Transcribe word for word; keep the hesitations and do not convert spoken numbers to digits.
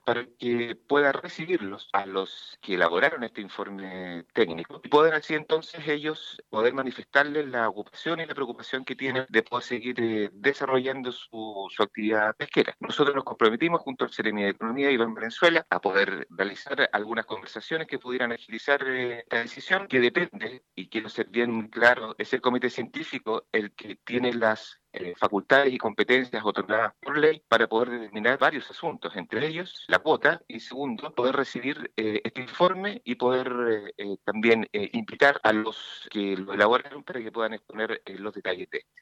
para que pueda recibirlos a los que elaboraron este informe técnico y poder así entonces ellos poder manifestarles la ocupación y la preocupación que tienen de poder seguir eh, desarrollando su, su actividad pesquera. Nosotros nos comprometimos junto al Seremi de Economía Iván Valenzuela a poder realizar algunas conversaciones que pudieran agilizar eh, esta decisión, que depende, y quiero ser bien claro, es el comité científico el que tiene las eh, facultades y competencias otorgadas por ley para poder determinar varios asuntos, entre ellos la cuota, y segundo, poder recibir eh, este informe y poder eh, eh, también eh, invitar a los que lo elaboraron para que puedan exponer eh, los detalles de este.